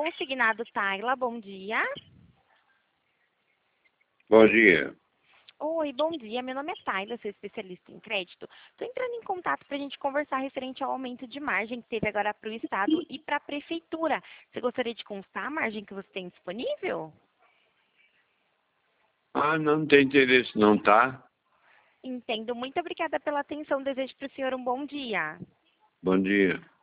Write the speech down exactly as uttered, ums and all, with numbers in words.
Consignado Tayla, bom dia. Bom dia. Oi, bom dia. Meu nome é Tayla, sou especialista em crédito. Estou entrando em contato para a gente conversar referente ao aumento de margem que teve agora para o Estado e para a Prefeitura. Você gostaria de constar a margem que você tem disponível? Ah, não tem interesse não, tá? Entendo. Muito obrigada pela atenção. Desejo para o senhor um bom dia. Bom dia.